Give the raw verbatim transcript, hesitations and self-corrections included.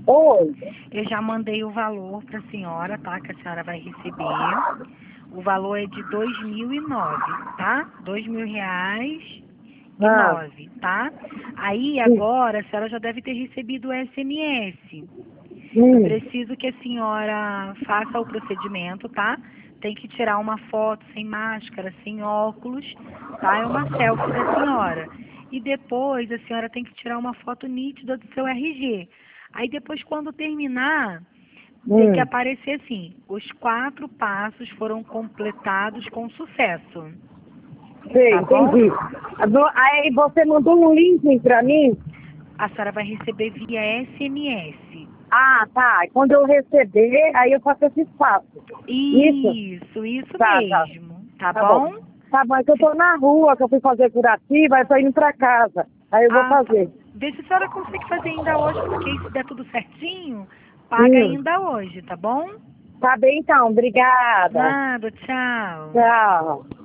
Oi. Eu já mandei o valor para a senhora, tá? Que a senhora vai receber. O valor é de dois mil e nove, tá? Dois mil reais e Ah, nove, tá? Aí sim. agora a senhora já deve ter recebido o S M S. Eu Hum. preciso que a senhora faça o procedimento, tá? Tem que tirar uma foto sem máscara, sem óculos, tá? É uma selfie da senhora. E depois a senhora tem que tirar uma foto nítida do seu R G. Aí depois, quando terminar, tem que Hum. aparecer assim: os quatro passos foram completados com sucesso. Sei, Tá bom? entendi. Agora- Aí você mandou um link pra mim? A senhora vai receber via S M S. Ah, tá. Quando eu receber, aí eu faço esse passo. Isso? Isso, isso Tá, tá. mesmo. Tá Tá bom. bom? Tá bom, é que eu tô na rua, que eu fui fazer curativa, aí eu tô indo pra casa. Aí eu vou Ah, tá. fazer. Vê se a senhora consegue fazer ainda hoje, porque aí se der tudo certinho, paga Hum. ainda hoje, tá bom? Tá bem então, obrigada. Nada, tchau. Tchau.